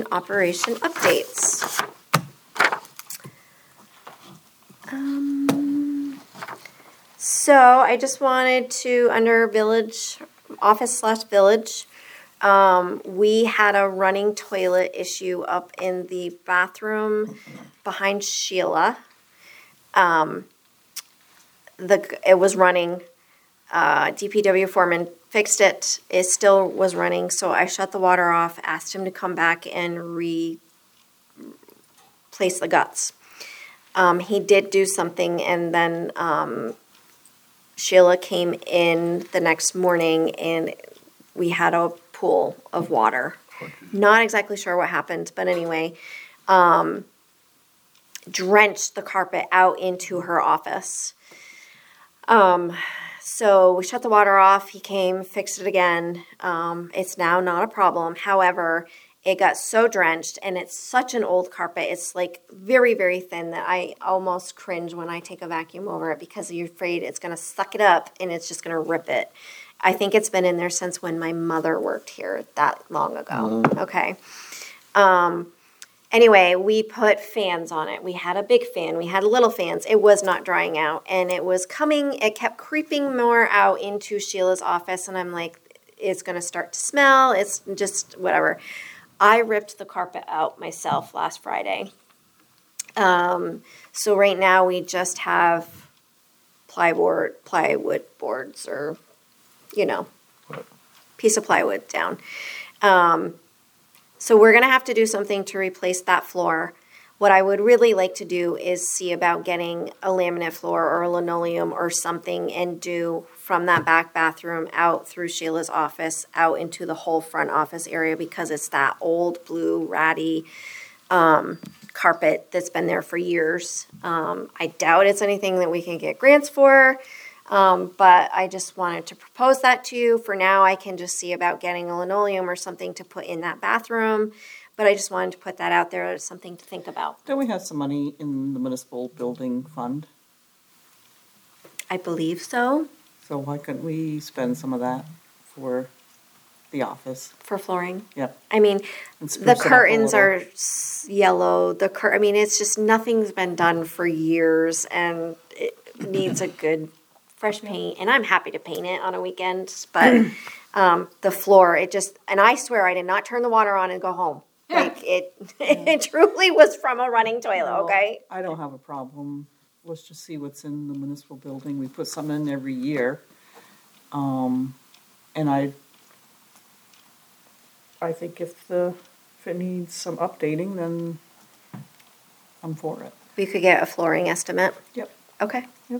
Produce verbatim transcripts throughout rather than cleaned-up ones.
operation updates. Um, so I just wanted to, under village, office slash village, um, we had a running toilet issue up in the bathroom behind Sheila. Um, the it was running. Uh, D P W foreman fixed it. It still was running, so I shut the water off, asked him to come back and replace the guts. Um, he did do something, and then um, Sheila came in the next morning, and we had a pool of water. Not exactly sure what happened, but anyway, um, drenched the carpet out into her office. Um, so we shut the water off. He came, fixed it again. Um, it's now not a problem. However, it got so drenched, and it's such an old carpet. It's like very, very thin that I almost cringe when I take a vacuum over it because you're afraid it's going to suck it up and it's just going to rip it. I think it's been in there since when my mother worked here that long ago. Mm-hmm. Okay. Um, anyway, we put fans on it. We had a big fan. We had little fans. It was not drying out, and it was coming. It kept creeping more out into Sheila's office, and I'm like, it's going to start to smell. It's just whatever. I ripped the carpet out myself last Friday. Um, so right now we just have plywood, plywood boards or, you know, piece of plywood down. Um, so we're going to have to do something to replace that floor. What I would really like to do is see about getting a laminate floor or a linoleum or something and do from that back bathroom out through Sheila's office out into the whole front office area because it's that old blue ratty um, carpet that's been there for years. Um, I doubt it's anything that we can get grants for, um, but I just wanted to propose that to you. For now, I can just see about getting a linoleum or something to put in that bathroom. But I just wanted to put that out there as something to think about. Don't we have some money in the municipal building fund? I believe so. So why couldn't we spend some of that for the office? For flooring? Yep. I mean, the curtains are yellow. The cur- I mean, it's just nothing's been done for years, and it needs a good fresh paint. And I'm happy to paint it on a weekend, but um, the floor, it just, and I swear I did not turn the water on and go home. Like, it it truly was from a running toilet, Well, okay? I don't have a problem. Let's just see what's in the municipal building. We put something in every year. Um, and I, I think if the, if it needs some updating, then I'm for it. We could get a flooring estimate. Yep. Okay. Yep.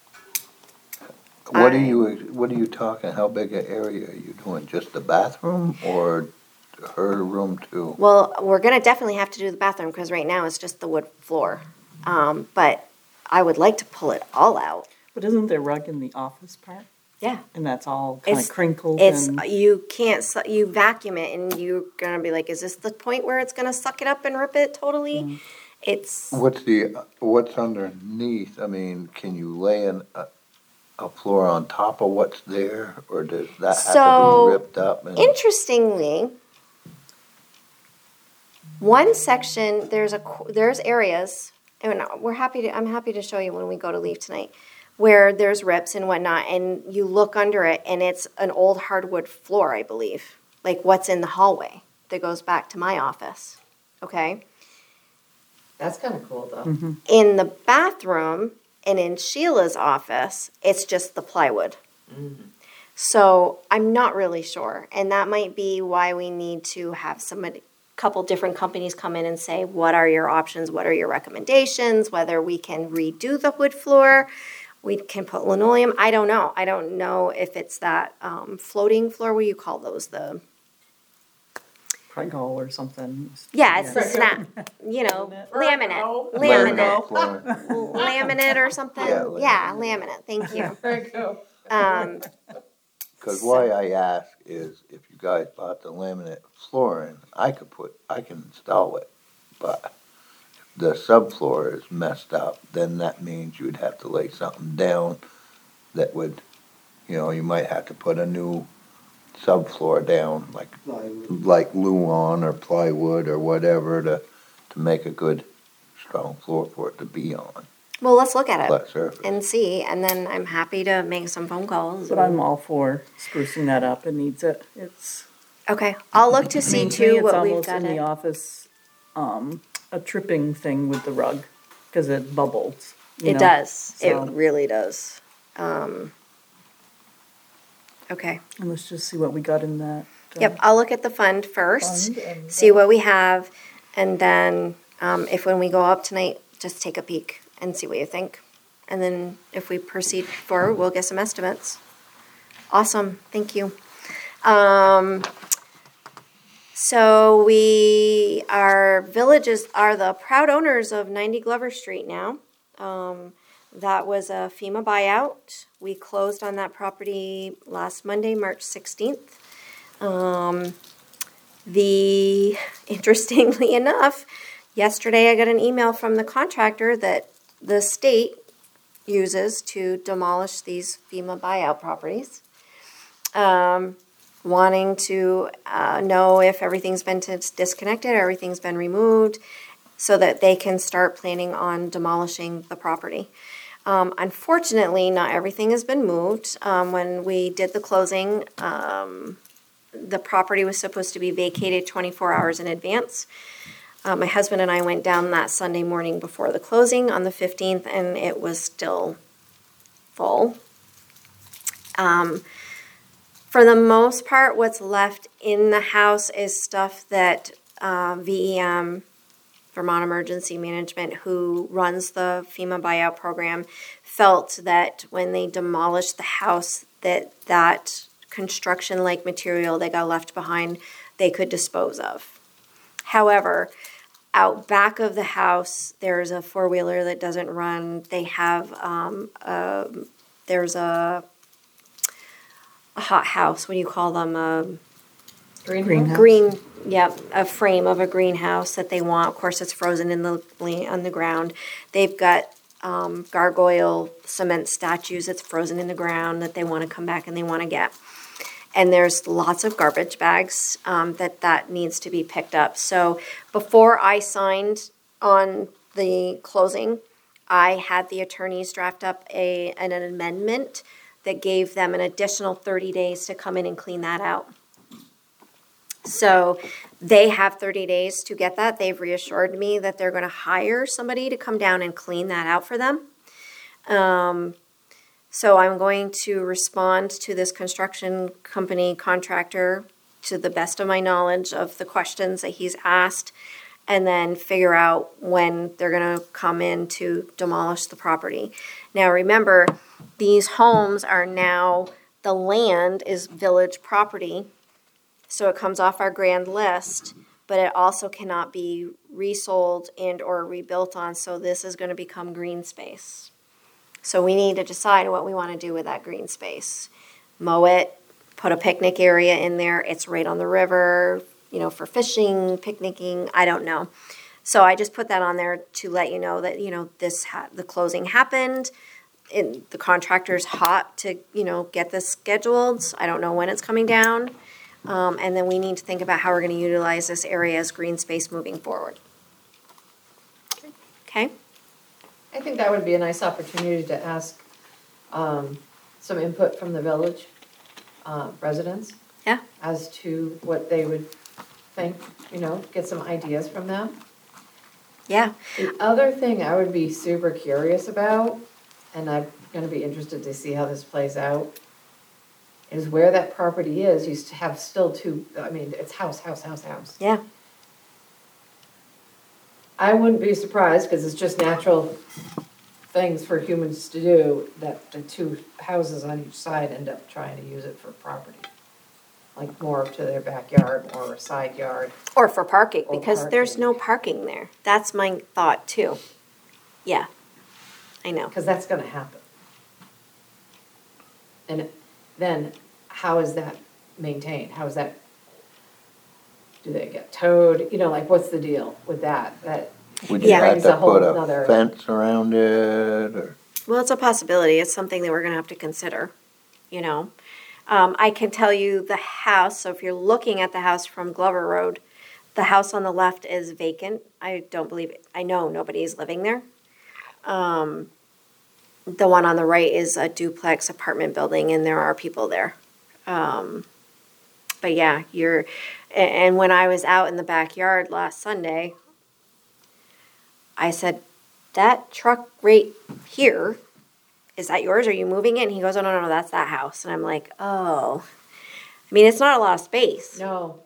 What I- are you, what are you talking, how big an area are you doing? Just the bathroom or her room too? Well, we're going to definitely have to do the bathroom because right now it's just the wood floor. Um, but I would like to pull it all out. But isn't there rug in the office part? Yeah. And that's all kind It's- of crinkled It's and... you can't su- you vacuum it and you're gonna be like, is this the point where it's gonna suck it up and rip it totally? Mm. It's What's the, what's underneath? I mean, can you lay an, a, a floor on top of what's there? Or does that have to So, be ripped up? And interestingly, one section there's a qu- there's areas, and we're happy to I'm happy to show you when we go to leave tonight, where there's rips and whatnot, and you look under it, and it's an old hardwood floor, I believe, like what's in the hallway that goes back to my office. Okay. That's kind of cool, though. Mm-hmm. In the bathroom and in Sheila's office, it's just the plywood. Mm-hmm. So I'm not really sure. And that might be why we need to have somebody, couple different companies come in and say, what are your options? What are your recommendations? Whether we can redo the wood floor, we can put linoleum. I don't know. I don't know if it's that um, floating floor. What do you call those? The Prego or something. Yeah, it's the Yes. snap, you know, laminate, laminate laminate, floor. laminate or something. Yeah, Yeah, laminate. laminate. Thank you. Very cool. Um, Cause why I ask is if you guys bought the laminate flooring, I could put, I can install it. But if the subfloor is messed up, then that means you'd have to lay something down that would, you know, you might have to put a new subfloor down, like, Plywood. like luan or plywood or whatever to, to make a good, strong floor for it to be on, Well, let's look at it flat surface. and see, and then I'm happy to make some phone calls. But I'm all for sprucing that up. It needs it. It's, Okay, I'll look to I see mean, to me, too it's what we've almost got. in the it. office, um, a tripping thing with the rug, cause it bubbles. you It know? does. So- It really does. Um, okay. And let's just see what we got in that. uh, Yep, I'll look at the fund first, Fund and- see what we have, and then um, if when we go up tonight, just take a peek and see what you think. And then if we proceed forward, we'll get some estimates. Awesome, thank you. Um, so we, our villages are the proud owners of ninety Glover Street now. Um, that was a FEMA buyout. We closed on that property last Monday, March sixteenth. Um, the, interestingly enough, yesterday I got an email from the contractor that the state uses to demolish these FEMA buyout properties. Um, wanting to uh, know if everything's been t- disconnected, or everything's been removed, so that they can start planning on demolishing the property. Um, unfortunately, not everything has been moved. Um, when we did the closing, um, the property was supposed to be vacated twenty-four hours in advance. Uh, my husband and I went down that Sunday morning before the closing on the fifteenth, and it was still full. Um, for the most part, what's left in the house is stuff that uh, V E M, Vermont Emergency Management, who runs the FEMA buyout program, felt that when they demolished the house, that that construction-like material that got left behind, they could dispose of. However, out back of the house, there's a four-wheeler that doesn't run. They have, um, a, there's a, a hot house, what do you call them? Um, Greenhouse. green, yep, a frame of a greenhouse that they want. Of course, it's frozen in the on the ground. They've got um, gargoyle cement statues that's frozen in the ground that they want to come back and they want to get. And there's lots of garbage bags um, that that needs to be picked up. So before I signed on the closing, I had the attorneys draft up a an amendment that gave them an additional thirty days to come in and clean that out. So they have thirty days to get that. They've reassured me that they're going to hire somebody to come down and clean that out for them. Um, so I'm going to respond to this construction company contractor to the best of my knowledge of the questions that he's asked, and then figure out when they're going to come in to demolish the property. Now remember, these homes are now, the land is village property. So it comes off our grand list, but it also cannot be resold and or rebuilt on. So this is going to become green space. So we need to decide what we want to do with that green space. Mow it, put a picnic area in there. It's right on the river, you know, for fishing, picnicking, I don't know. So I just put that on there to let you know that, you know, this ha- the closing happened. It, the contractor's hot to, you know, get this scheduled. I don't know when it's coming down. Um, and then we need to think about how we're going to utilize this area as green space moving forward. Okay? I think that would be a nice opportunity to ask um, some input from the village uh, residents Yeah. as to what they would think, you know, get some ideas from them. Yeah. The other thing I would be super curious about, and I'm gonna be interested to see how this plays out, is where that property is, you have still two, I mean, it's house, house, house, house. Yeah. I wouldn't be surprised, because it's just natural things for humans to do, that the two houses on each side end up trying to use it for property. Like more to their backyard or a side yard. Or for parking, Or because there's parking. no parking there. That's my thought too. Yeah. I know. Because that's gonna happen. And then, how is that maintained? How is that, do they get towed? You know, like, what's the deal with that? That Would you Yeah. have brings to a whole put a nother- fence around it, or? Well, it's a possibility. It's something that we're going to have to consider, you know. Um, I can tell you the house, so if you're looking at the house from Glover Road, the house on the left is vacant. I don't believe, I know nobody is living there. Um, the one on the right is a duplex apartment building and there are people there. Um, but yeah, you're, a- and when I was out in the backyard last Sunday, I said, that truck right here, is that yours? Are you moving it? And he goes, oh, no, no, no, that's that house. And I'm like, oh. I mean, it's not a lot of space. No,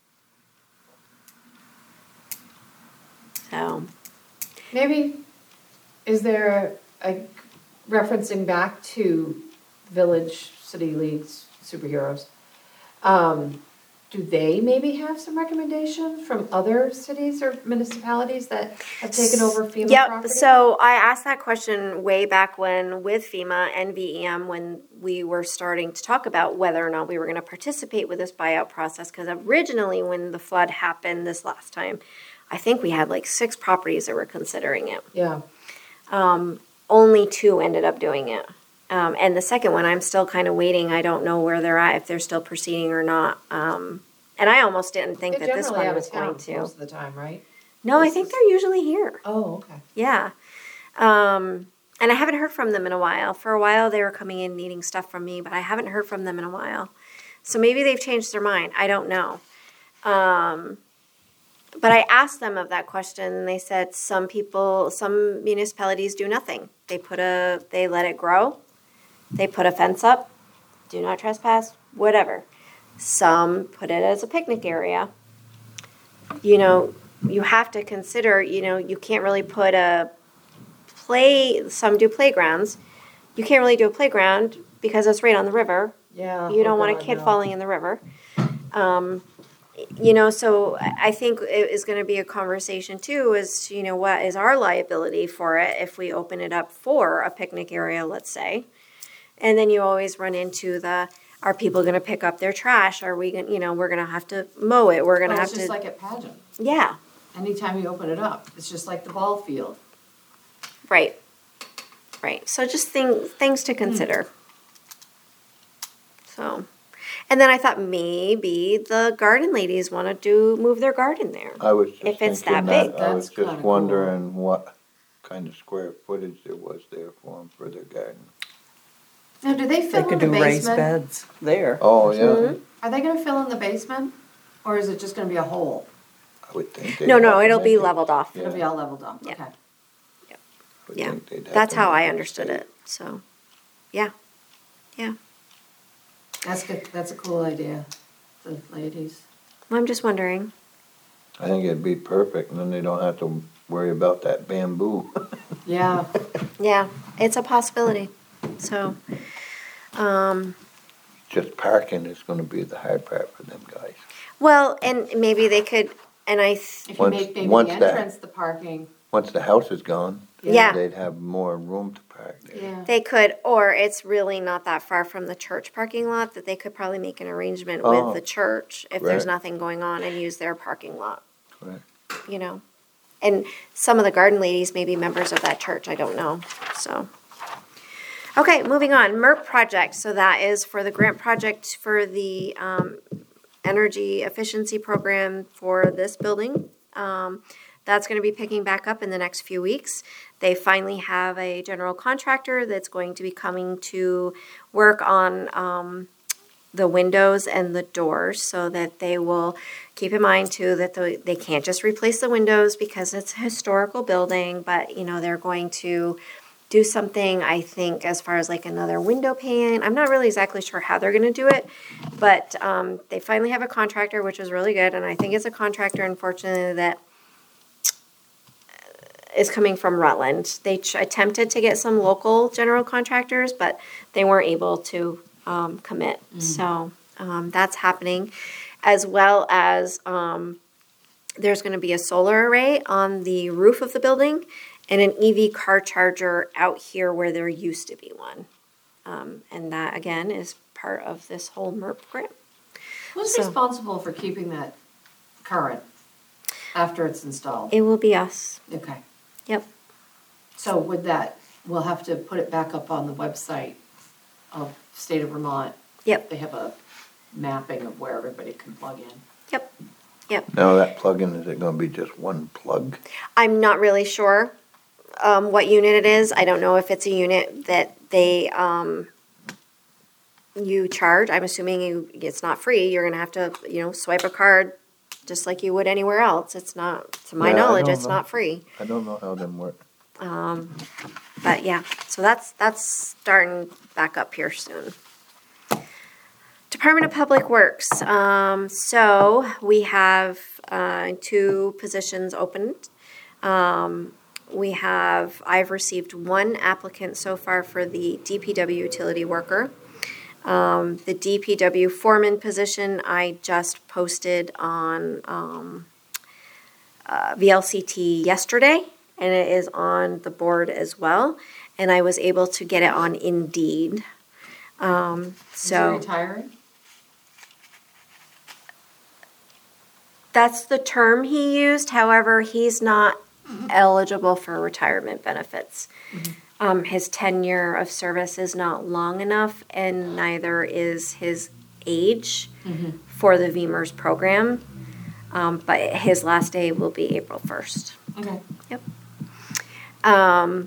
So, maybe, is there a, referencing back to Village City League's superheroes, um, do they maybe have some recommendations from other cities or municipalities that have taken over FEMA yep. property? So I asked that question way back when with FEMA and V E M when we were starting to talk about whether or not we were going to participate with this buyout process. Because originally, when the flood happened this last time, I think we had like six properties that were considering it. Yeah, Um, only two ended up doing it. Um, and the second one, I'm still kind of waiting. I don't know where they're at, if they're still proceeding or not. Um, and I almost didn't think they that this generally one out was of going town to. most of the time, right? No, I This think is- they're usually here. Oh, okay. Yeah. Um, and I haven't heard from them in a while. For a while, they were coming in needing stuff from me, but I haven't heard from them in a while. So maybe they've changed their mind. I don't know. Um, but I asked them of that question, and they said some people, some municipalities do nothing. They put a, they let it grow. They put a fence up. Do not trespass. Whatever. Some put it as a picnic area. You know, you have to consider, you know, you can't really put a play, some do playgrounds. You can't really do a playground because it's right on the river. Yeah. You don't oh want a God, kid no. falling in the river. Um, you know, so I think it is going to be a conversation too is, you know, what is our liability for it if we open it up for a picnic area, let's say. And then you always run into the, are people going to pick up their trash? Are we going to, you know, we're going to have to mow it. We're going to Well, have it's just to, like at pageant. yeah, Anytime you open it up, it's just like the ball field. right. Right. So just thing, things to consider. So, and then I thought maybe the garden ladies want to do, move their garden there. I was just If it's thinking that big. that, I was That's just kinda cool. wondering what kind of square footage there was there for them for their garden. Now, do they They fill in could the do raised basement? beds there. Oh, yeah, Mhm. Are they gonna fill in the basement? Or is it just gonna be a hole? I would think they'd No, no, have to it'll be make it- leveled off. Yeah. It'll be all leveled up, Yeah. okay. I would Yeah, think they'd have that's to how make I it understood safe. it. So, yeah, yeah. That's good, that's a cool idea, the ladies. Well, I'm just wondering. I think it'd be perfect, and then they don't have to worry about that bamboo. Yeah, Yeah, it's a possibility. So, um, Just parking is gonna be the hard part for them guys. well, and maybe they could, and I, th- if you Once- make maybe once the that- entrance, the parking, Once the house is gone, Yeah. they'd have more room to park there. yeah. they could, or it's really not that far from the church parking lot that they could probably make an arrangement Oh, with the church if there's correct. nothing going on and use their parking lot, Correct. you know. And some of the garden ladies may be members of that church, I don't know, so. Okay, moving on, MERP project, so that is for the grant project for the, um, energy efficiency program for this building. Um, that's gonna be picking back up in the next few weeks. They finally have a general contractor that's going to be coming to work on, um, the windows and the doors so that they will keep in mind too that the, they can't just replace the windows because it's a historical building, but you know, they're going to do something, I think, as far as like another window pane. I'm not really exactly sure how they're gonna do it, but um, they finally have a contractor, which is really good, and I think it's a contractor, unfortunately, that is coming from Rutland. They ch- attempted to get some local general contractors, but they weren't able to um, commit. So um, that's happening, as well as um, there's going to be a solar array on the roof of the building and an E V car charger out here where there used to be one. Um, and that, again, is part of this whole MERP grant. Who's So- responsible for keeping that current after it's installed? It will be us. Okay, Yep. so with that, we'll have to put it back up on the website of State of Vermont. Yep, They have a mapping of where everybody can plug in. yep, yep. Now that plug-in, is it gonna be just one plug? I'm not really sure um, what unit it is. I don't know if it's a unit that they um, you charge. I'm assuming you it's not free. You're gonna have to you know swipe a card just like you would anywhere else. It's not, to my Yeah, I knowledge, don't it's know. not free. I don't know how them work. But yeah, so that's that's starting back up here soon. Department of Public Works. Um, so we have uh, two positions opened. Um, we have I've received one applicant so far for the D P W utility worker. Um, the D P W foreman position I just posted on um, uh, V L C T yesterday, and it is on the board as well. And I was able to get it on Indeed. Um, Is he so retiring? that's the term he used. However, he's not eligible for retirement benefits. Um, his tenure of service is not long enough, and neither is his age for the V M E R S program. Um, but his last day will be April first. Okay. Yep. Um,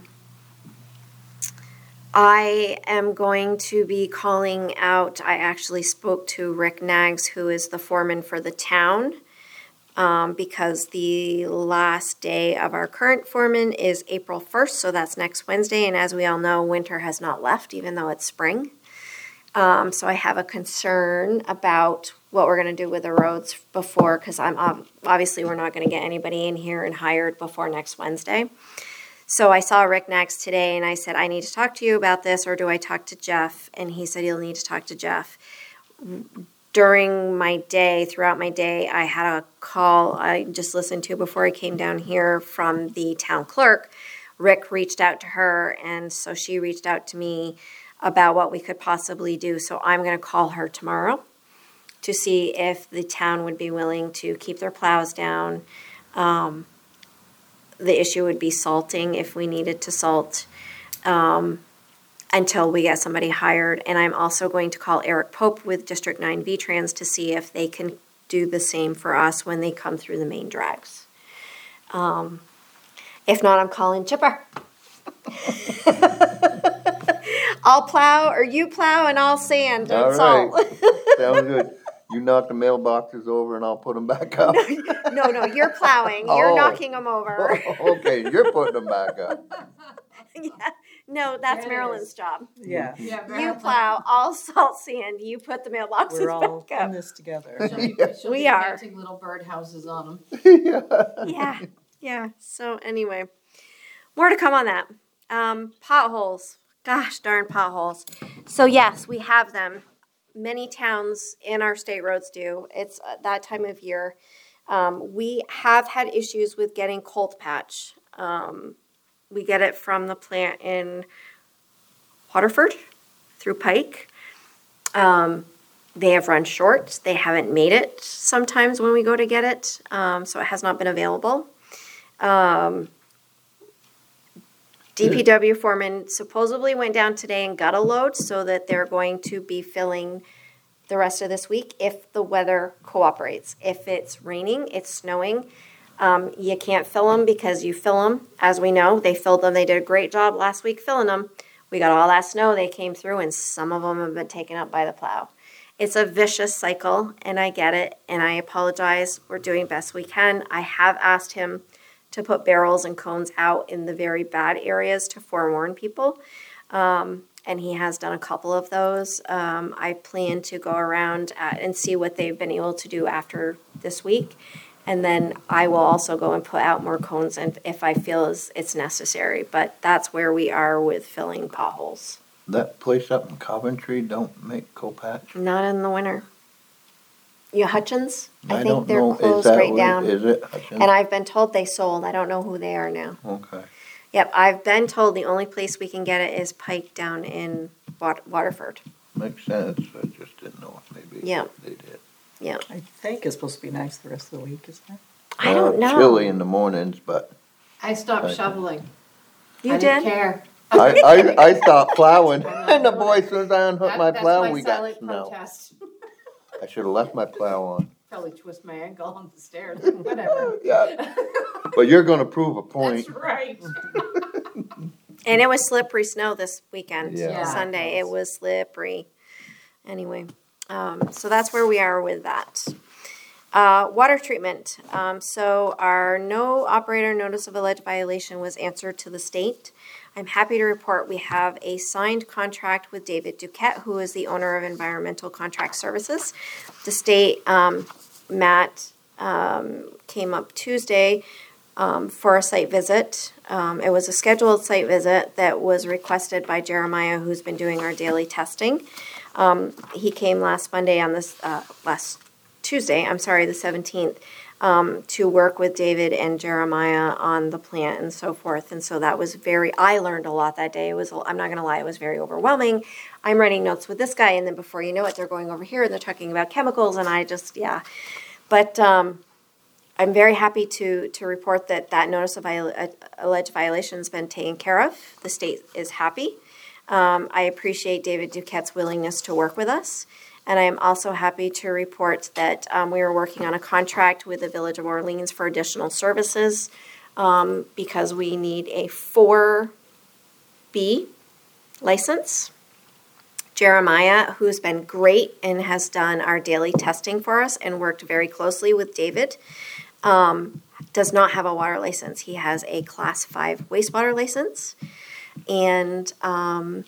I am going to be calling out, I actually spoke to Rick Nags, who is the foreman for the town, um, because the last day of our current foreman is April first, so that's next Wednesday, and as we all know, winter has not left, even though it's spring. Um, so I have a concern about what we're going to do with the roads before, because I'm ob- obviously we're not going to get anybody in here and hired before next Wednesday. So I saw Rick Nags today, and I said, I need to talk to you about this, or do I talk to Jeff? And he said he'll need to talk to Jeff. During my day, throughout my day, I had a call I just listened to before I came down here from the town clerk. Rick reached out to her, and so she reached out to me about what we could possibly do. So I'm going to call her tomorrow to see if the town would be willing to keep their plows down. Um, the issue would be salting if we needed to salt um, until we get somebody hired. And I'm also going to call Eric Pope with District nine V-Trans to see if they can do the same for us when they come through the main drags. Um, if not, I'm calling Chipper. I'll plow, or you plow, and I'll sand and All salt. right. Sounds good. You knock the mailboxes over and I'll put them back up. No, no, you're plowing. You're Oh. knocking them over. Okay, you're putting them back up. Yeah. No, that's There it Marilyn's is. job. Yeah, Yeah, You plow, I'll salt sand. You put the mailboxes we're all back in up. this together. She'll be, she'll We be are. painting little birdhouses on them. Yeah, yeah. So anyway, more to come on that. Um, potholes. Gosh darn potholes. So yes, we have them. Many towns in our state roads do. It's uh, that time of year. Um, we have had issues with getting cold patch. Um, we get it from the plant in Waterford through Pike. Um, they have run short. They haven't made it sometimes when we go to get it, um, so it has not been available. Um, D P W foreman supposedly went down today and got a load so that they're going to be filling the rest of this week if the weather cooperates. If it's raining, it's snowing, um, you can't fill them because you fill them. As we know, they filled them. They did a great job last week filling them. We got all that snow. They came through, and some of them have been taken up by the plow. It's a vicious cycle, and I get it, and I apologize. We're doing best we can. I have asked him to put barrels and cones out in the very bad areas to forewarn people. Um, and he has done a couple of those. Um, I plan to go around at, and see what they've been able to do after this week. And then I will also go and put out more cones and if I feel as it's necessary. But that's where we are with filling potholes. That place up in Coventry don't make co-patch? Not in the winter. You Hutchins? I, I think don't they're know. Is closed that right what- down. Is it? Hutchins? And I've been told they sold. I don't know who they are now. Okay. Yep, I've been told the only place we can get it is Pike down in Wat- Waterford. Makes sense. I just didn't know if maybe Yeah. they did. Yeah, I think it's supposed to be nice the rest of the week, isn't it? I don't Uh, know. Chilly in the mornings, but I stopped Okay. shoveling. You I didn't did? care. I, I, I stopped plowing, and the boy says I unhooked That- my that's plow, my we got silent snow. protest. I should've left my plow on. Probably twist my ankle on the stairs, whatever. Yeah, but you're gonna prove a point. That's right. And it was slippery snow this weekend, Yeah. Yeah, it Sunday. It was. was slippery. Anyway, um, so that's where we are with that. Uh, water treatment. Um, so our no operator notice of alleged violation was answered to the state. I'm happy to report we have a signed contract with David Duquette, who is the owner of Environmental Contract Services. The state, um, Matt, um, came up Tuesday um, for a site visit. Um, it was a scheduled site visit that was requested by Jeremiah, who's been doing our daily testing. Um, he came last Monday on this, uh, last Tuesday, I'm sorry, the seventeenth, um, to work with David and Jeremiah on the plant and so forth. And so that was very, I learned a lot that day. It was, I'm not going to lie, it was very overwhelming. I'm writing notes with this guy, and then before you know it, they're going over here and they're talking about chemicals, and I just, yeah. But um, I'm very happy to, to report that that notice of viol- alleged violation has been taken care of. The state is happy. Um, I appreciate David Duquette's willingness to work with us. And I am also happy to report that um, we are working on a contract with the Village of Orleans for additional services um, because we need a four B license. Jeremiah, who's been great and has done our daily testing for us and worked very closely with David, um, does not have a water license. He has a Class five wastewater license. And um,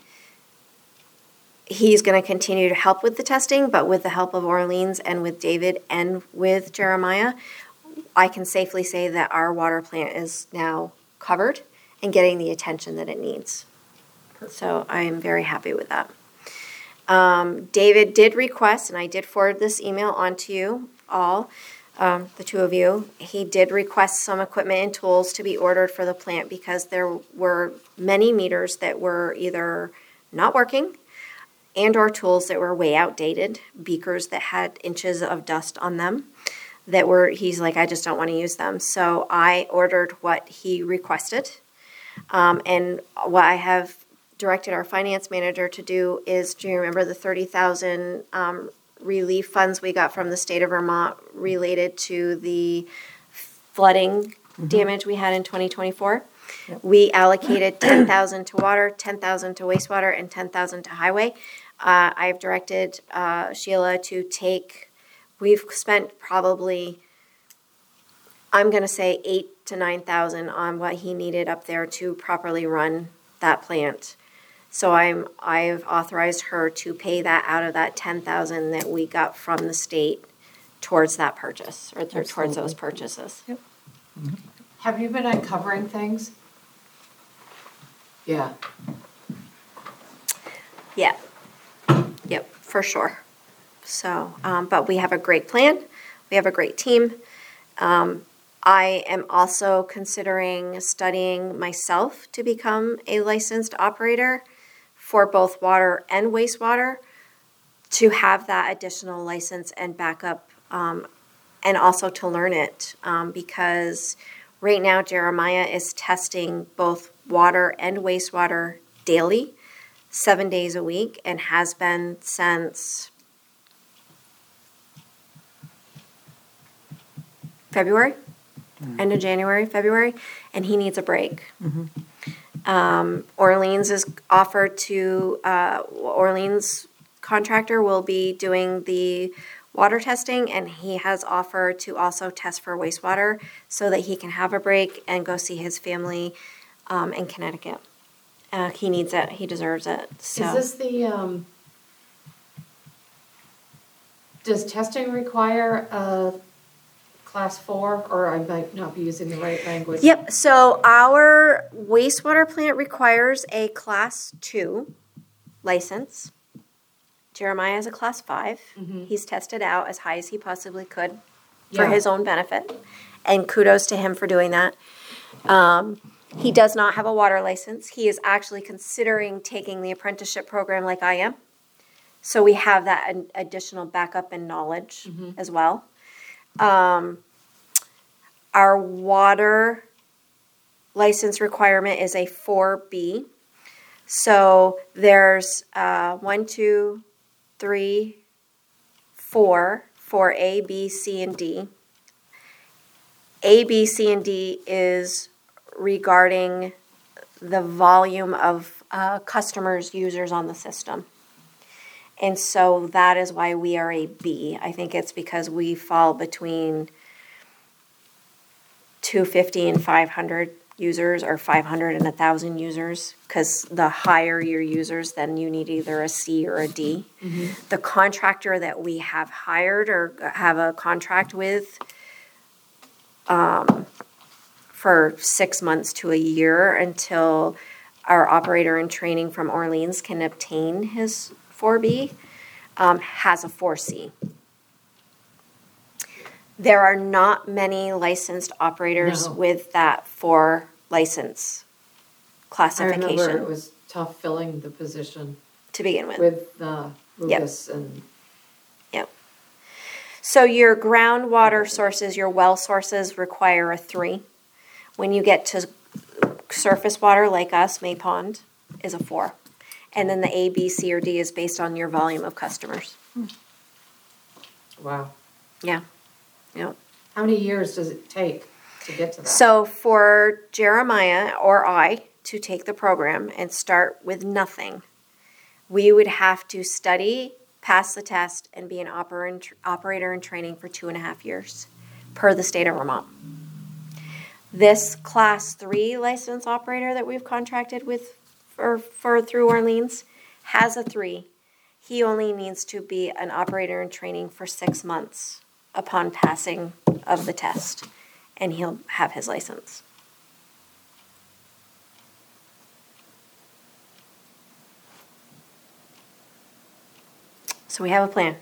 he's going to continue to help with the testing, but with the help of Orleans and with David and with Jeremiah, I can safely say that our water plant is now covered and getting the attention that it needs. So I am very happy with that. Um, David did request, and I did forward this email on to you all, um, the two of you. He did request some equipment and tools to be ordered for the plant because there were many meters that were either not working and or tools that were way outdated, beakers that had inches of dust on them that were, he's like, I just don't want to use them. So I ordered what he requested. Um, and what I have directed our finance manager to do is, do you remember the thirty thousand um, relief funds we got from the state of Vermont related to the flooding mm-hmm. damage we had in twenty twenty-four? Yep. We allocated ten thousand to water, ten thousand to wastewater, and ten thousand to highway. Uh, I've directed uh, Sheila to take, we've spent probably, I'm going to say eight to nine thousand on what he needed up there to properly run that plant. So I'm, I've authorized her to pay that out of that ten thousand that we got from the state towards that purchase, or th- towards those purchases. Yep. Mm-hmm. Have you been uncovering things? Yeah. Yeah. Yep, for sure. So, um, but we have a great plan. We have a great team. Um, I am also considering studying myself to become a licensed operator for both water and wastewater, to have that additional license and backup, um, and also to learn it, um, because right now Jeremiah is testing both water and wastewater daily, seven days a week, and has been since February, mm-hmm. end of January, February, and he needs a break. Mm-hmm. Um, Orleans is offered to, uh, Orleans contractor will be doing the water testing, and he has offered to also test for wastewater so that he can have a break and go see his family um, in Connecticut. Uh, he needs it. He deserves it. So. Is this the, um, does testing require a class four, or I might not be using the right language? Yep. So our wastewater plant requires a class two license. Jeremiah is a class five. Mm-hmm. He's tested out as high as he possibly could for yeah. his own benefit, and kudos to him for doing that. Um, he does not have a water license. He is actually considering taking the apprenticeship program like I am. So we have that an additional backup and knowledge mm-hmm. as well. Um, our water license requirement is a four B. So there's uh, one, two, three, four for A, B, C, and D. A, B, C, and D is regarding the volume of uh, customers, users on the system. And so that is why we are a B. I think it's because we fall between two hundred fifty and five hundred users, or five hundred and one thousand users, because the higher your users, then you need either a C or a D. The contractor that we have hired or have a contract with um, for six months to a year until our operator in training from Orleans can obtain his four B, um, has a four C. There are not many licensed operators No. with that four license I remember classification it was tough filling the position to begin with. with uh, Lucas and, Yep. So your groundwater sources, your well sources require a three. When you get to surface water like us, May Pond is a four. And then the A, B, C, or D is based on your volume of customers. wow. Yeah. Yep. How many years does it take to get to that? So for Jeremiah or I to take the program and start with nothing, we would have to study, pass the test, and be an oper- operator in training for two and a half years per the state of Vermont. This class three license operator that we've contracted with for, for through Orleans has a three. He only needs to be an operator in training for six months upon passing of the test, and he'll have his license. So we have a plan.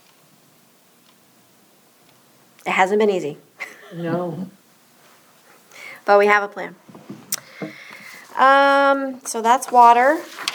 It hasn't been easy, No. but we have a plan. Um, so that's water.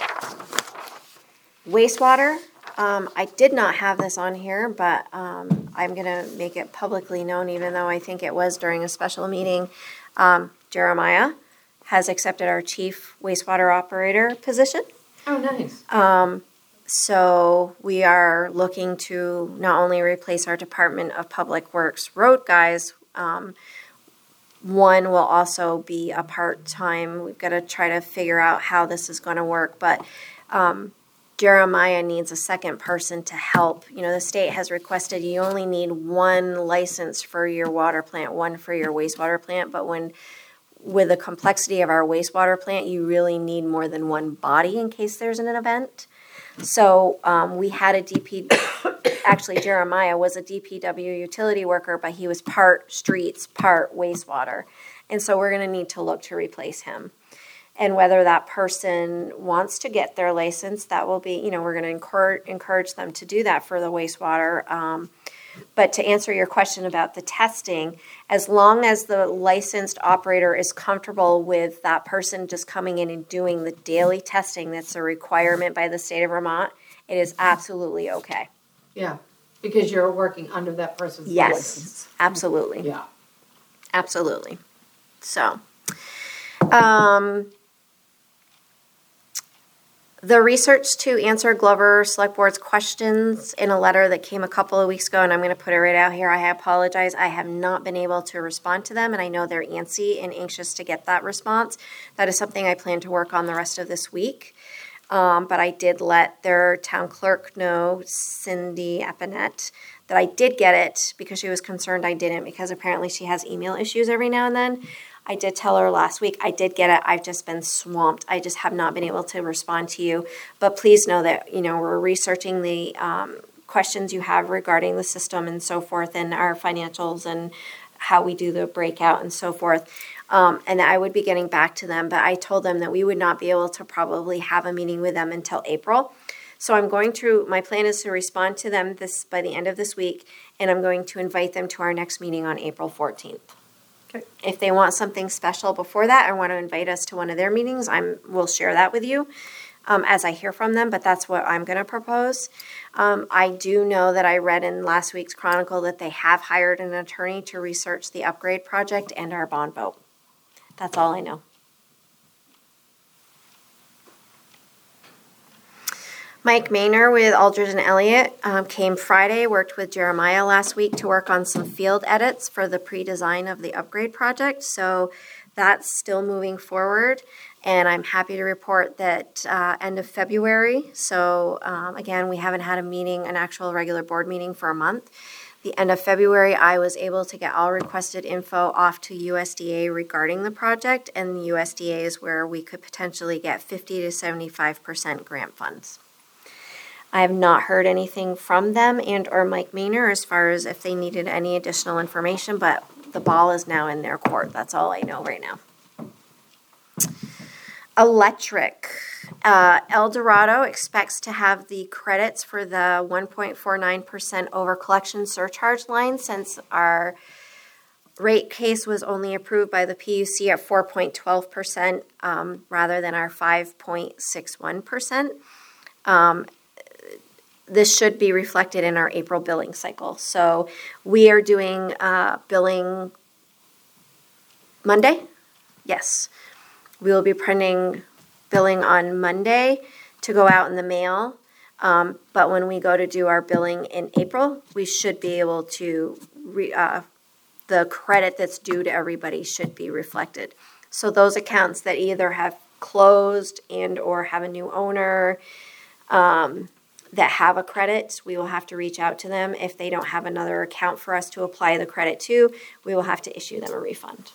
Wastewater. Um, I did not have this on here, but um, I'm going to make it publicly known, even though I think it was during a special meeting. Um, Jeremiah has accepted our chief wastewater operator position. Oh, nice. Um, so we are looking to not only replace our Department of Public Works road guys, um, one will also be a part-time. We've got to try to figure out how this is going to work, but um, Jeremiah needs a second person to help. You know, the state has requested you only need one license for your water plant, one for your wastewater plant, but when with the complexity of our wastewater plant, you really need more than one body in case there's an event. So um, we had a D P, actually Jeremiah was a D P W utility worker, but he was part streets, part wastewater. And so we're going to need to look to replace him. And whether that person wants to get their license, that will be, you know, we're going to encourage, encourage them to do that for the wastewater. Um, but to answer your question about the testing, as long as the licensed operator is comfortable with that person just coming in and doing the daily testing that's a requirement by the state of Vermont, it is absolutely okay. Yeah, because you're working under that person's Yes, license. absolutely. Yeah. Absolutely. So, um, the research to answer Glover Select Board's questions in a letter that came a couple of weeks ago, and I'm going to put it right out here. I apologize. I have not been able to respond to them, and I know they're antsy and anxious to get that response. That is something I plan to work on the rest of this week. Um, but I did let their town clerk know, Cindy Epinette, that I did get it because she was concerned I didn't, because apparently she has email issues every now and then. I did tell her last week I did get it. I've just been swamped. I just have not been able to respond to you. But please know that, you know, we're researching the um, questions you have regarding the system and so forth, and our financials and how we do the breakout and so forth. Um, and I would be getting back to them, but I told them that we would not be able to probably have a meeting with them until April. So I'm going to, my plan is to respond to them this by the end of this week, and I'm going to invite them to our next meeting on April fourteenth. Okay. If they want something special before that, or want to invite us to one of their meetings, I'm will share that with you um, as I hear from them, but that's what I'm going to propose. Um, I do know that I read in last week's Chronicle that they have hired an attorney to research the upgrade project and our bond vote. That's all I know. Mike Maynor with Aldridge and Elliott um, came Friday, worked with Jeremiah last week to work on some field edits for the pre-design of the upgrade project. So that's still moving forward. And I'm happy to report that uh, end of February, so um, again, we haven't had a meeting, an actual regular board meeting for a month. The end of February, I was able to get all requested info off to U S D A regarding the project, and the U S D A is where we could potentially get fifty to seventy-five percent grant funds. I have not heard anything from them and or Mike Maynor as far as if they needed any additional information, but the ball is now in their court. That's all I know right now. Electric. Uh, El Dorado expects to have the credits for the one point four nine percent over collection surcharge line since our rate case was only approved by the P U C at four point one two percent um, rather than our five point six one percent. Um, this should be reflected in our April billing cycle. So we are doing uh, billing Monday? Yes. We will be printing billing on Monday to go out in the mail. Um, but when we go to do our billing in April, we should be able to, re, uh, the credit that's due to everybody should be reflected. So those accounts that either have closed and or have a new owner um, that have a credit, we will have to reach out to them. If they don't have another account for us to apply the credit to, we will have to issue them a refund.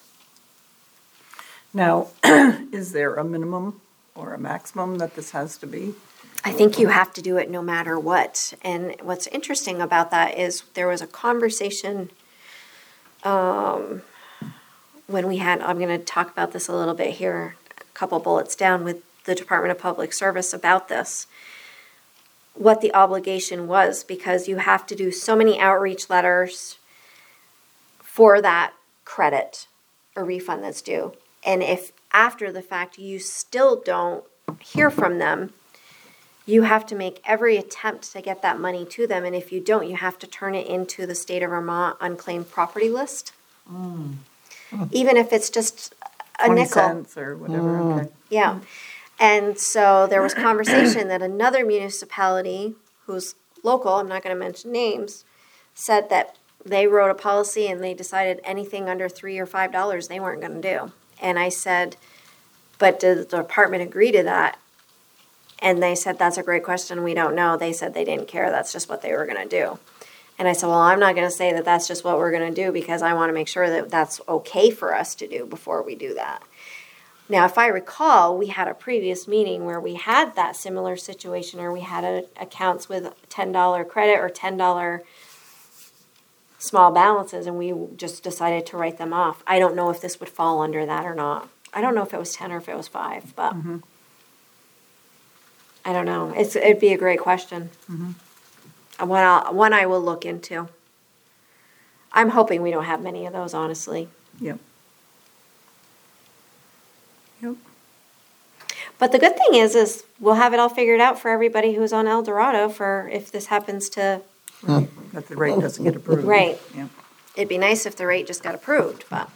Now, is there a minimum or a maximum that this has to be? I think you have to do it no matter what. And what's interesting about that is there was a conversation um, when we had, I'm going to talk about this a little bit here, a couple bullets down with the Department of Public Service about this, what the obligation was, because you have to do so many outreach letters for that credit or refund that's due. And if after the fact you still don't hear from them, you have to make every attempt to get that money to them. And if you don't, you have to turn it into the state of Vermont unclaimed property list. Mm. Even if it's just a twenty nickel. cents or whatever. Mm. Okay. Yeah. And so there was conversation that another municipality who's local, I'm not going to mention names, said that they wrote a policy and they decided anything under three or five dollars they weren't going to do. And I said, but did the department agree to that? And they said, that's a great question. We don't know. They said they didn't care. That's just what they were going to do. And I said, well, I'm not going to say that that's just what we're going to do because I want to make sure that that's okay for us to do before we do that. Now, if I recall, we had a previous meeting where we had that similar situation, or we had a, accounts with ten dollars credit or ten dollars small balances, and we just decided to write them off. I don't know if this would fall under that or not. I don't know if it was ten or if it was five, but mm-hmm. I don't know. It's it'd be a great question. Mm-hmm. One, I'll, one I will look into. I'm hoping we don't have many of those, honestly. Yep. Yep. But the good thing is, is we'll have it all figured out for everybody who's on El Dorado for if this happens to. Right. That the rate doesn't get approved. Right. Yeah. It'd be nice if the rate just got approved, but.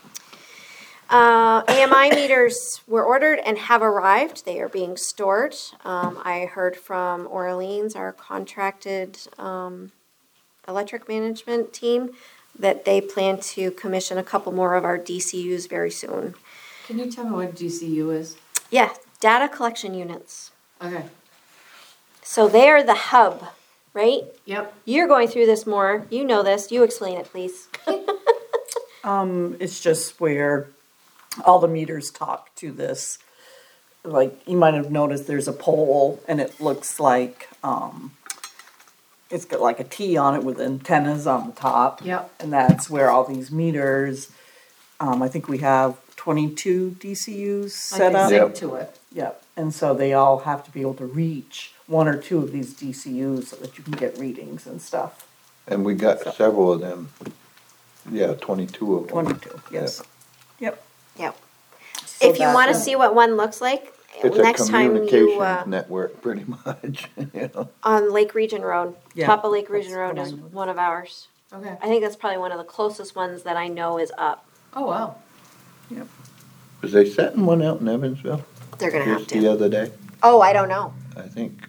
Uh, A M I meters were ordered and have arrived. They are being stored. Um, I heard from Orleans, our contracted um, electric management team, that they plan to commission a couple more of our D C Us very soon. Can you tell me what D C U is? Yeah, data collection units. Okay. So they are the hub, right? Yep. You're going through this more. You know this. You explain it, please. um, it's just where all the meters talk to this. Like, you might have noticed there's a pole, and it looks like um, it's got like a T on it with antennas on the top. Yep. And that's where all these meters, um, I think we have twenty-two D C Us set up. Sync to it. Yep. And so they all have to be able to reach one or two of these D C Us so that you can get readings and stuff. And we got so. several of them. Yeah, twenty-two of them. twenty-two, yes. Yep. Yep. So if you want to see what one looks like, it's next a time you uh, network, pretty much. You know? On Lake Region Road, yeah, top of Lake Region Road is one of ours. Okay. I think that's probably one of the closest ones that I know is up. Oh wow. Yep. Was they setting one out in Evansville? They're gonna have Just to. the other day? Oh, I don't know. I think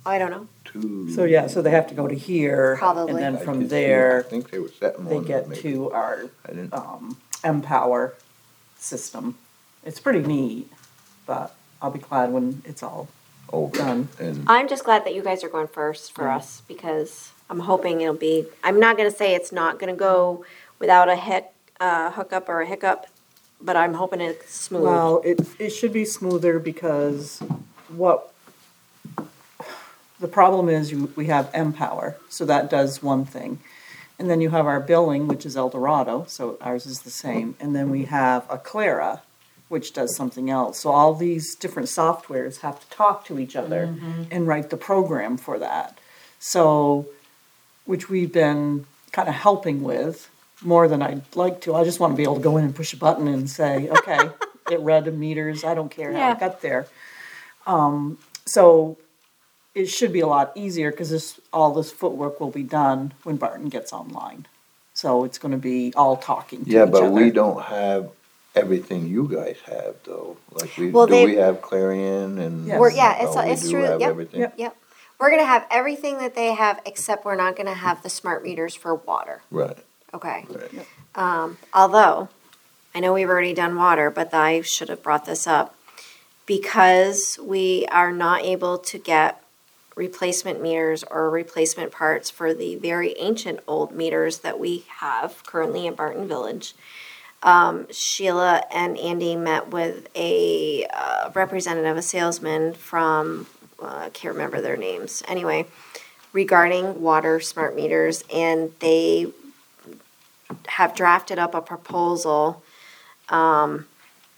I don't know. two. So, yeah, so they have to go to here. Probably. And then I from could see- I there, think they were setting they one, get maybe. to our I didn't, um, Empower system. It's pretty neat, but I'll be glad when it's all oh, done. and I'm just glad that you guys are going first for Yeah. us because I'm hoping it'll be, I'm not gonna say it's not gonna go without a hic, uh, hookup or a hiccup, but I'm hoping it's smooth. Well, it, it should be smoother because what, the problem is you, we have Empower, so that does one thing. And then you have our billing, which is El Dorado, so ours is the same. And then we have Aclara, which does something else. So all these different softwares have to talk to each other and write the program for that. So, which we've been kind of helping with more than I'd like to. I just want to be able to go in and push a button and say, okay, it read the meters, I don't care how Yeah. it got there. Um, so it should be a lot easier because this, all this footwork will be done when Barton gets online. So it's gonna be all talking to each yeah, other. but we don't have everything you guys have though. Like we, Well, do they- we have Clarion and? Yes. We're, yeah, it's, Oh, we it's do true, have yep, everything? Yep. yep. We're gonna have everything that they have, except we're not gonna have the smart meters for water, Right, okay? right. Um, although, I know we've already done water, but I should have brought this up. Because we are not able to get replacement meters or replacement parts for the very ancient old meters that we have currently in Barton Village, um, Sheila and Andy met with a uh, representative, a salesman from, uh, I can't remember their names, anyway, regarding water smart meters, and they have drafted up a proposal um,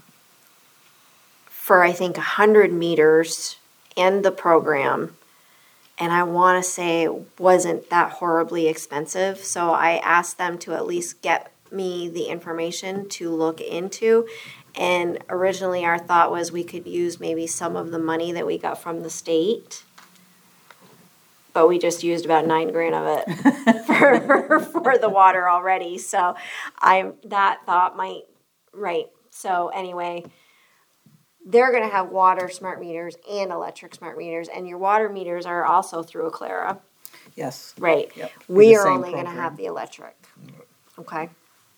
for I think one hundred meters and the program. And I want to say it wasn't that horribly expensive. So I asked them to at least get me the information to look into. And originally our thought was we could use maybe some of the money that we got from the state. But we just used about nine grand of it for, for the water already. So I that thought might, right. So anyway, they're going to have water smart meters and electric smart meters, and your water meters are also through Aclara, Yes. right? Yep, We the are same only going to program. have the electric. Okay.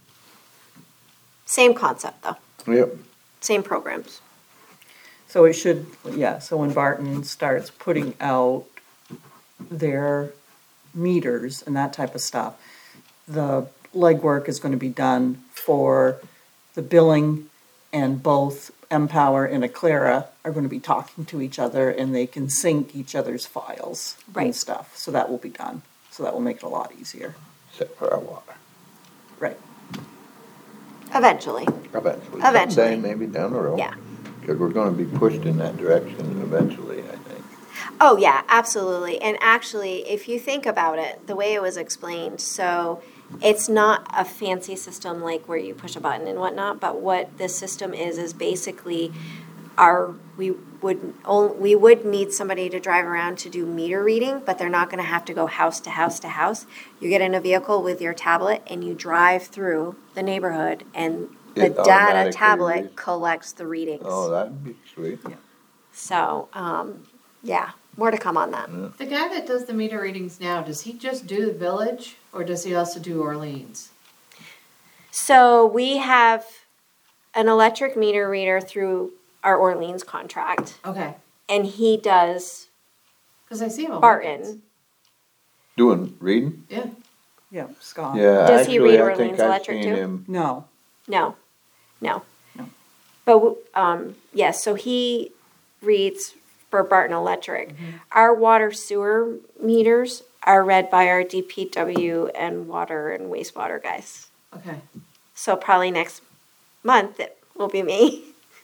Same concept though. Yep, Same programs. So it should, yeah, so when Barton starts putting out their meters and that type of stuff, the legwork is going to be done for the billing, and both Empower and Aclara are going to be talking to each other, and they can sync each other's files Right. and stuff. So that will be done. So that will make it a lot easier. except for our water. Right. Eventually. Eventually. Eventually. Someday, maybe down the road. Yeah. Because we're gonna be pushed in that direction eventually, I think. Oh, yeah, absolutely. And actually, if you think about it, the way it was explained, so it's not a fancy system like where you push a button and whatnot, but what this system is, is basically our, we would, on- we would need somebody to drive around to do meter reading, but they're not going to have to go house to house to house. You get in a vehicle with your tablet and you drive through the neighborhood, and the It data automatically tablet reads. collects the readings. Oh, that'd be sweet. So, um, yeah, more to come on that. The guy that does the meter readings now, does he just do the village or does he also do Orleans? So we have an electric meter reader through our Orleans contract, Okay, and he does because I see him on weekends. Barton. Doing, reading? Yeah, Yeah, Scott. Yeah, Does he actually, read I Orleans think I've Electric seen too? him. No. No, no. No. But um, yes, so he reads for Barton Electric. Our water sewer meters are read by our D P W and water and wastewater guys. okay. So probably next month it will be me.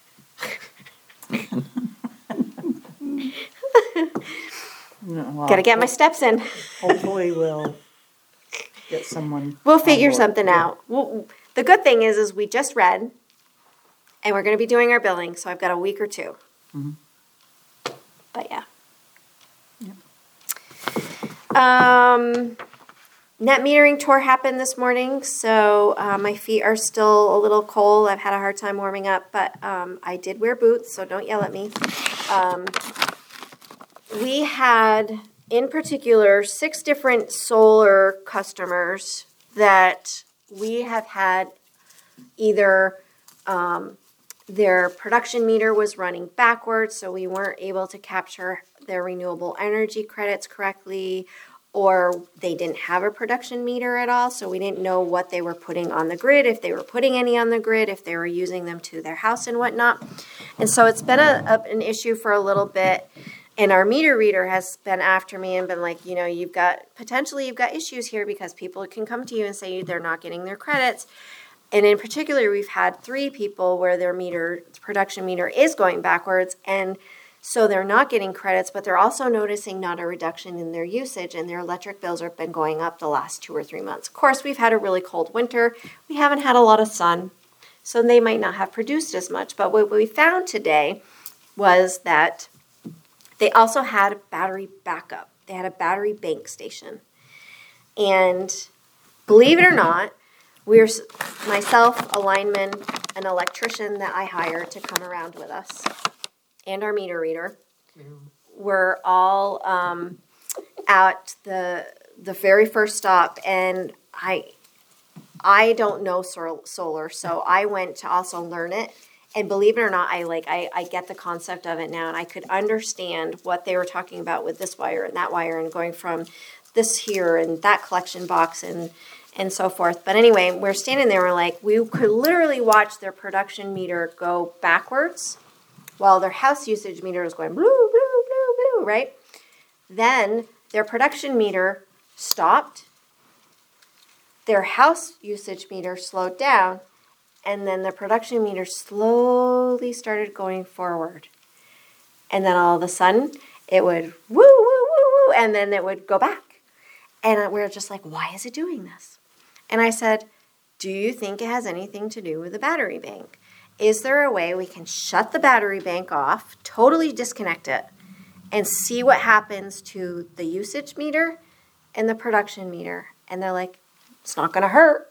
No, well, Gotta get my steps in. Hopefully we'll get someone. We'll on figure board. something out. We'll, the good thing is, is we just read, and we're going to be doing our billing, so I've got a week or two. But yeah. Um, net metering tour happened this morning, so uh, my feet are still a little cold. I've had a hard time warming up, but um, I did wear boots, so don't yell at me. Um, we had, in particular, six different solar customers that we have had either um, their production meter was running backwards, so we weren't able to capture their renewable energy credits correctly, or they didn't have a production meter at all, so we didn't know what they were putting on the grid, if they were putting any on the grid, if they were using them to their house and whatnot. And so it's been a, a, an issue for a little bit, and our meter reader has been after me and been like, you know, you've got, potentially you've got issues here because people can come to you and say they're not getting their credits. And in particular, we've had three people where their meter, production meter is going backwards, and so they're not getting credits, but they're also noticing not a reduction in their usage, and their electric bills have been going up the last two or three months. Of course, we've had a really cold winter. We haven't had a lot of sun, so they might not have produced as much. But what we found today was that they also had a battery backup. They had a battery bank station. And believe it or not, we're, myself, a lineman, an electrician that I hired to come around with us, and our meter reader, were all um, at the the very first stop, and I I don't know sol- solar, so I went to also learn it. And believe it or not, I like I, I get the concept of it now, and I could understand what they were talking about with this wire and that wire, and going from this here and that collection box and and so forth. But anyway, we're standing there, we're like, we could literally watch their production meter go backwards, while their house usage meter is going blue, blue, blue, blue, right? Then their production meter stopped, their house usage meter slowed down, and then the production meter slowly started going forward. And then all of a sudden, it would woo, woo, woo, woo, and then it would go back. And we're just like, why is it doing this? And I said, do you think it has anything to do with the battery bank? Is there a way we can shut the battery bank off, totally disconnect it, and see what happens to the usage meter and the production meter? And they're like, it's not going to hurt.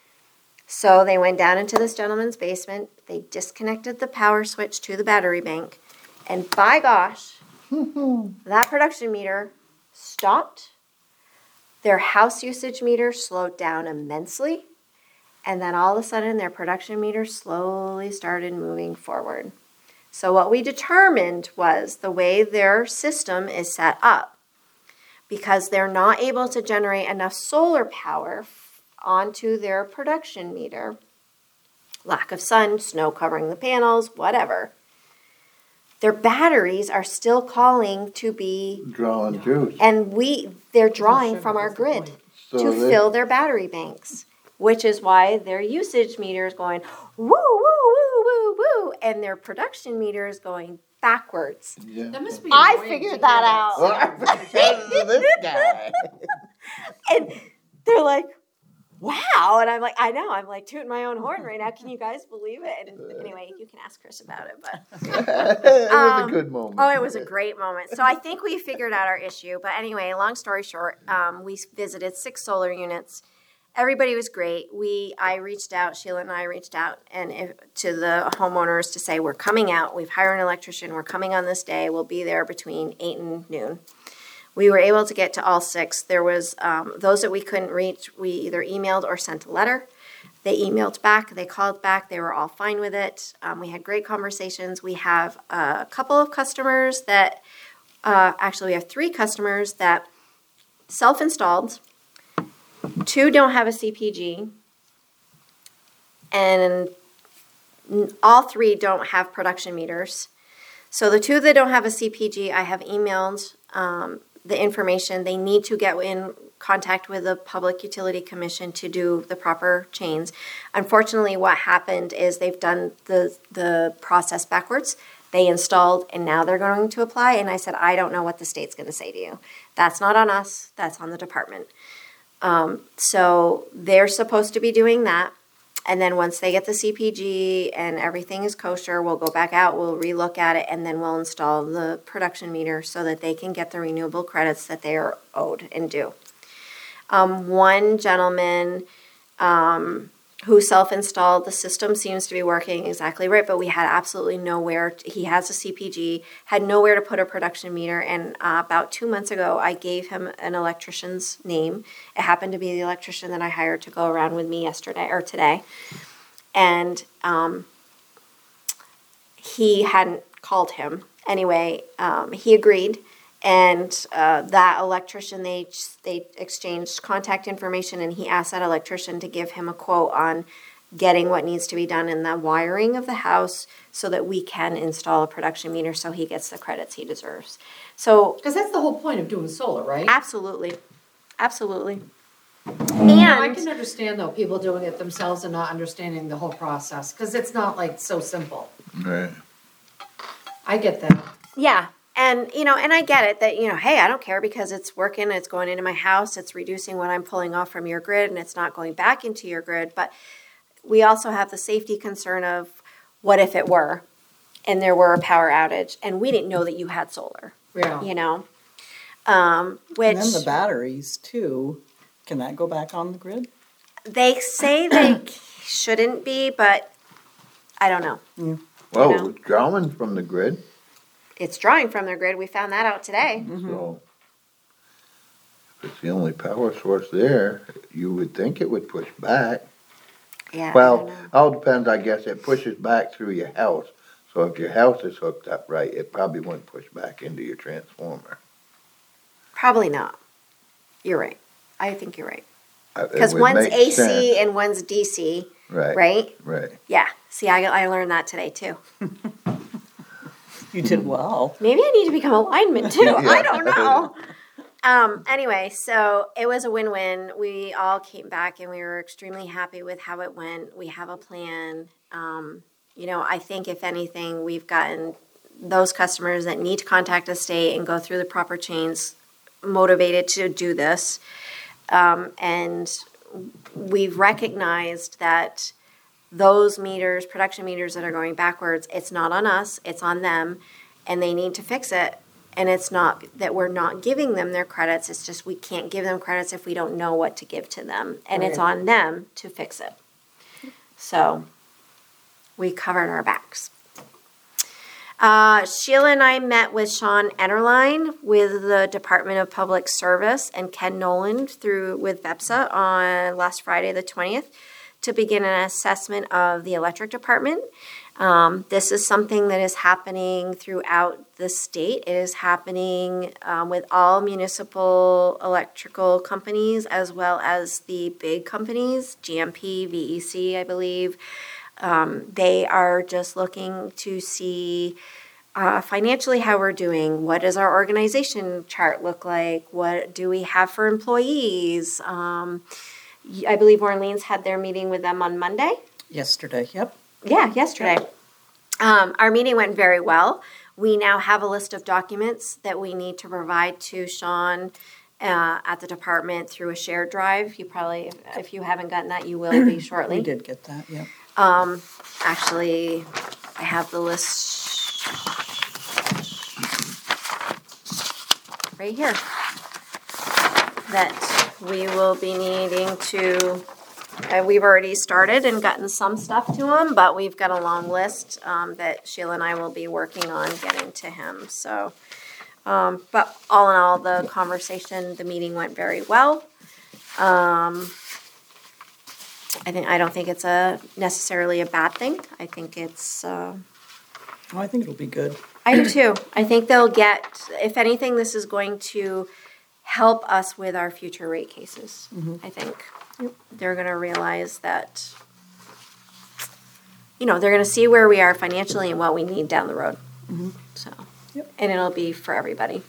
So they went down into this gentleman's basement. They disconnected the power switch to the battery bank. And by gosh, that production meter stopped. Their house usage meter slowed down immensely. And then all of a sudden, their production meter slowly started moving forward. So what we determined was the way their system is set up, because they're not able to generate enough solar power onto their production meter, lack of sun, snow covering the panels, whatever, their batteries are still calling to be, Drawing juice. and we they're drawing from our grid So to they- fill their battery banks, which is why their usage meter is going woo, woo, woo, woo, woo, and their production meter is going backwards. Yeah. That must be I annoying figured to that hear out. Well, because of this guy. And they're like, wow. And I'm like, I know, I'm like tooting my own horn right now. Can you guys believe it? And anyway, you can ask Chris about it, but It was Um, a good moment. oh, it was a great moment. So I think we figured out our issue. But anyway, long story short, um, we visited six solar units. Everybody was great. We, I reached out, Sheila and I reached out and if, to the homeowners to say, we're coming out. We've hired an electrician. We're coming on this day. We'll be there between eight and noon. We were able to get to all six. There was um, those that we couldn't reach. We either emailed or sent a letter. They emailed back. They called back. They were all fine with it. Um, we had great conversations. We have a couple of customers that, uh, actually we have three customers that self-installed. Two don't have a C P G. And all three don't have production meters. So the two that don't have a C P G, I have emailed um, the information. They need to get in contact with the Public Utility Commission to do the proper chains. Unfortunately, what happened is they've done the, the process backwards. They installed, and now they're going to apply. And I said, I don't know what the state's going to say to you. That's not on us. That's on the department. Um, so they're supposed to be doing that. And then once they get the C P G and everything is kosher, we'll go back out, we'll relook at it, and then we'll install the production meter so that they can get the renewable credits that they are owed and due. Um, one gentleman um, who self-installed the system seems to be working exactly right, but we had absolutely nowhere. He has a C P G, had nowhere to put a production meter, and uh, about two months ago, I gave him an electrician's name. It happened to be the electrician that I hired to go around with me yesterday or today, and um, he hadn't called him. Anyway, um, he agreed, and uh, that electrician, they they exchanged contact information, and he asked that electrician to give him a quote on getting what needs to be done in the wiring of the house so that we can install a production meter so he gets the credits he deserves. So Because that's the whole point of doing solar, right? absolutely, absolutely. You know, I And can understand though, people doing it themselves and not understanding the whole process, because it's not like so simple. Right. I get that. yeah, and you know, and I get it that, you know, hey, I don't care because it's working, it's going into my house, it's reducing what I'm pulling off from your grid, and it's not going back into your grid. But we also have the safety concern of what if it were, and there were a power outage, and we didn't know that you had solar, Yeah. you know, um, which And then the batteries too, can that go back on the grid? they say they shouldn't be, but I don't know. Well, You know? it's drawing from the grid, It's drawing from their grid. We found that out today. so if it's the only power source there, you would think it would push back. Yeah. I Well, don't know. all depends, I guess, it pushes back through your house. So if your house is hooked up right, it probably wouldn't push back into your transformer. Probably not. You're right. I think you're right. Uh, it Because would one's make A C sense. and one's D C, Right, right? right. Yeah. See, I, I learned that today too. You did well. Maybe I need to become a lineman too. Yeah. I don't know. Um, anyway, so it was a win-win. We all came back and we were extremely happy with how it went. We have a plan. Um, you know, I think if anything, we've gotten those customers that need to contact the state and go through the proper chains motivated to do this. Um, and we've recognized that those meters, production meters that are going backwards, it's not on us, it's on them, and they need to fix it. And it's not that we're not giving them their credits, it's just we can't give them credits if we don't know what to give to them. And it's Right. on them to fix it. So we covered our backs. Uh, Sheila and I met with Sean Enterline with the Department of Public Service and Ken Nolan through with VEPSA on last Friday the twentieth to begin an assessment of the electric department. Um, this is something that is happening throughout the state. It is happening um, with all municipal electrical companies as well as the big companies, G M P, V E C, I believe. Um, they are just looking to see uh, financially how we're doing. What does our organization chart look like? What do we have for employees? Um, I believe Orleans had their meeting with them on Monday. Yesterday, yep. Yeah, yesterday. Um, our meeting went very well. We now have a list of documents that we need to provide to Sean uh, at the department through a shared drive. You probably, if you haven't gotten that, you will be shortly. We did get that, yep. Um, actually, I have the list right here that we will be needing to. Uh, we've already started and gotten some stuff to him, but we've got a long list um, that Sheila and I will be working on getting to him. So, um, but all in all, the conversation, the meeting went very well. Um, I think I don't think it's a necessarily a bad thing. I think it's. Uh, Oh, I think it'll be good. I do too. I think they'll get. If anything, this is going to help us with our future rate cases. I think they're going to realize that. You know, they're going to see where we are financially and what we need down the road. So, Yep. and it'll be for everybody.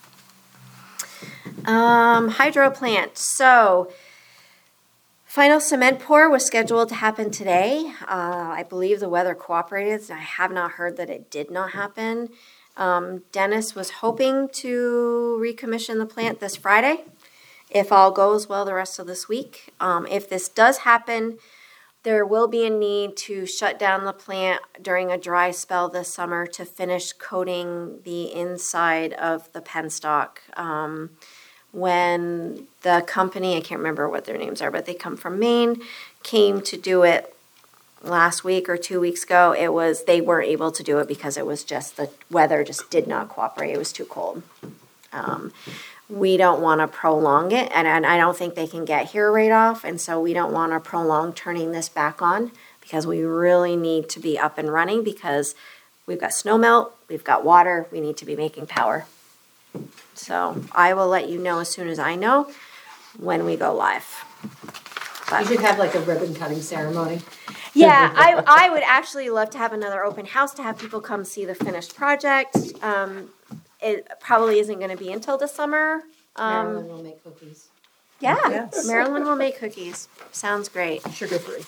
Um, hydro plant. So. Final cement pour was scheduled to happen today. Uh, I believe the weather cooperated. I have not heard that it did not happen. Um, Dennis was hoping to recommission the plant this Friday, if all goes well the rest of this week. Um, if this does happen, there will be a need to shut down the plant during a dry spell this summer to finish coating the inside of the penstock. Um, when the company, I can't remember what their names are, but they come from Maine, came to do it last week or two weeks ago, it was, they weren't able to do it because it was just, the weather just did not cooperate. It was too cold. Um, we don't want to prolong it, and, and I don't think they can get here right off, and so we don't want to prolong turning this back on because we really need to be up and running because we've got snow melt, we've got water, we need to be making power. So I will let you know as soon as I know when we go live. You should have like a ribbon cutting ceremony. Yeah, I, I would actually love to have another open house to have people come see the finished project. Um, it probably isn't going to be until the summer. Um, Marilyn will make cookies. yeah, Yes. Marilyn will make cookies. Sounds great. Sugar free.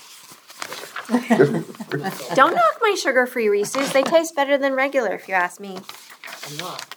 Don't knock my sugar-free Reese's. They taste better than regular, if you ask me. I'm not.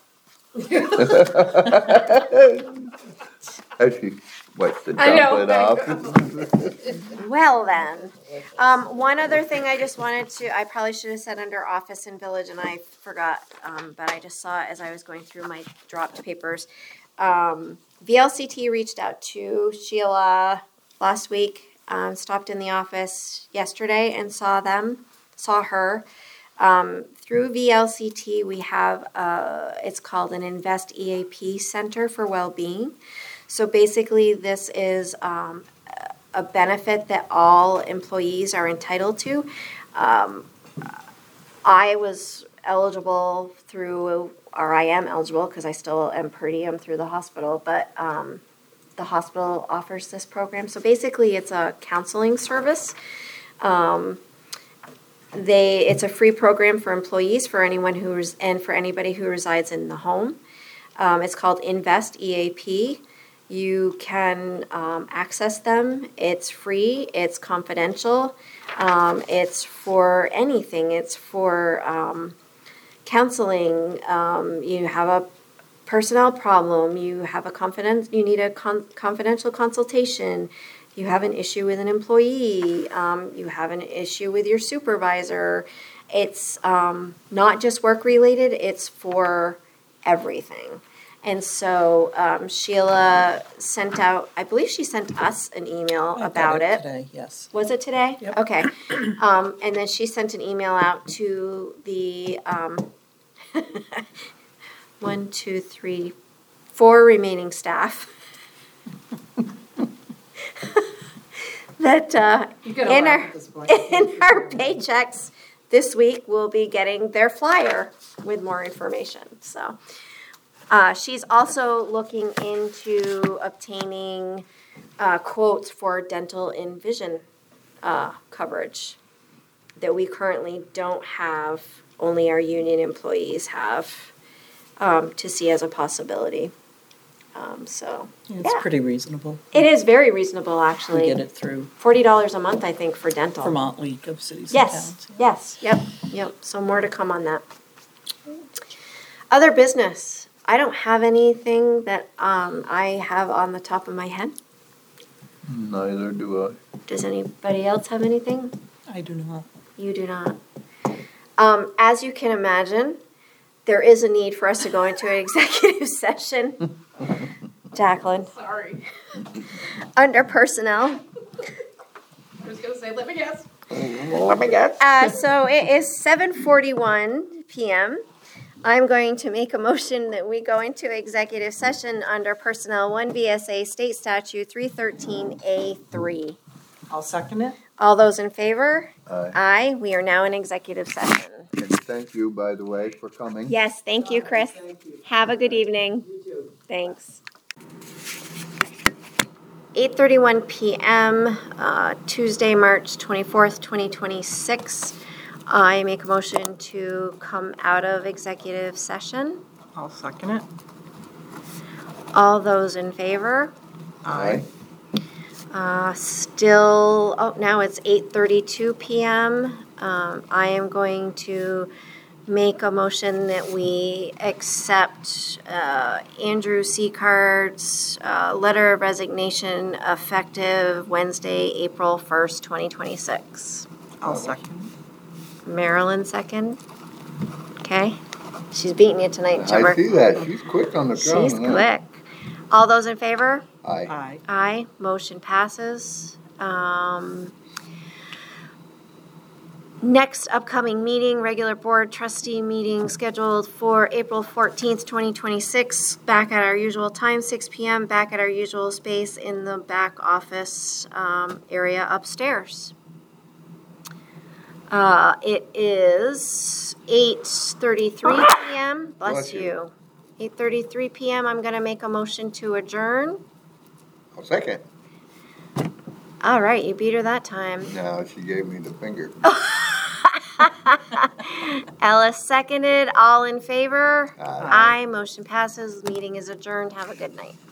As she wipes the I know, chocolate I off. Well then, um, one other thing I just wanted to, I probably should have said under office and village and I forgot, um, but I just saw it as I was going through my dropped papers. Um, V L C T reached out to Sheila last week, um, stopped in the office yesterday and saw them, saw her. Um, through V L C T, we have, uh, it's called an Invest E A P Center for Wellbeing. So basically, this is um, a benefit that all employees are entitled to. Um, I was eligible through, or I am eligible because I still am per diem through the hospital, but um, the hospital offers this program. So basically, it's a counseling service. Um, they, it's a free program for employees, for anyone who's, and for anybody who resides in the home. Um, it's called Invest E A P. You can um, access them. It's free. It's confidential. Um, it's for anything. It's for um, counseling. Um, you have a personnel problem. You have a confidence. You need a con- confidential consultation. You have an issue with an employee. Um, you have an issue with your supervisor. It's um, not just work related. It's for everything. And so um, Sheila sent out, I believe she sent us an email I got about it. Today, yes. Was it today? Yep. Okay. Um, and then she sent an email out to the um, one, two, three, four remaining staff that uh, You get a in laugh our at this point. in our paychecks this week will be getting their flyer with more information. So. Uh, she's also looking into obtaining uh, quotes for dental and vision uh, coverage that we currently don't have, only our union employees have, um, to see as a possibility. Um, so, Yeah, it's yeah. pretty reasonable. It is very reasonable, We actually. get it through forty dollars a month, I think, for dental. Vermont League of Cities and Yes, Towns. yes, yep, yep. So more to come on that. Other business. I don't have anything that um, I have on the top of my head. Neither do I. Does anybody else have anything? I do not. You do not. Um, as you can imagine, there is a need for us to go into an executive session. Jacqueline, Sorry. under personnel. I was gonna say, let me guess. Let me guess. Uh, so it is seven forty-one p.m. I'm going to make a motion that we go into executive session under Personnel one V S A State Statute three thirteen A three. I'll second it. All those in favor? Aye. Aye. We are now in executive session. And thank you, by the way, for coming. Yes, thank you, Chris. Have a good evening. Thanks. eight thirty-one p.m., uh, Tuesday, March twenty-fourth, twenty twenty-six. I make a motion to come out of executive session. I'll second it. All those in favor? Aye. Uh, still, oh, now it's eight thirty-two p.m. Um, I am going to make a motion that we accept uh, Andrew Seacard's uh, letter of resignation effective Wednesday, April first, twenty twenty-six. I'll second. Marilyn second. Okay. She's beating you tonight, Jimmer. I see that. She's quick on the drum. She's huh? quick. All those in favor? I, Aye. Aye, motion passes. Um, next upcoming meeting, regular board trustee meeting scheduled for April fourteenth, twenty twenty-six, back at our usual time, six P M, back at our usual space in the back office um, area upstairs. Uh, it is eight thirty-three P M, bless Bless you. you. eight thirty-three P M, I'm gonna make a motion to adjourn. I'll second. All right, you beat her that time. No, she gave me the finger. Ellis seconded, all in favor? Aye. Aye, motion passes, meeting is adjourned, have a good night.